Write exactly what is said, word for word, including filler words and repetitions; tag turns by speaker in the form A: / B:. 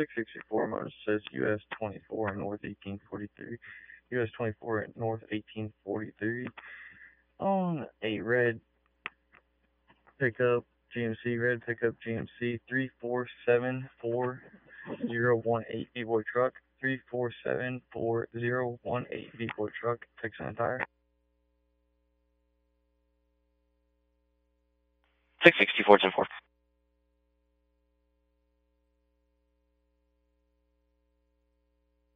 A: six sixty-four motor says U S twenty-four North eighteen forty-three. U S twenty-four North eighteen forty-three. On a red pickup G M C, red pickup G M C, three four seven four zero one eight B-Boy truck, three four seven four zero one eight B-Boy truck, Texan and Tire.
B: six sixty-four ten four.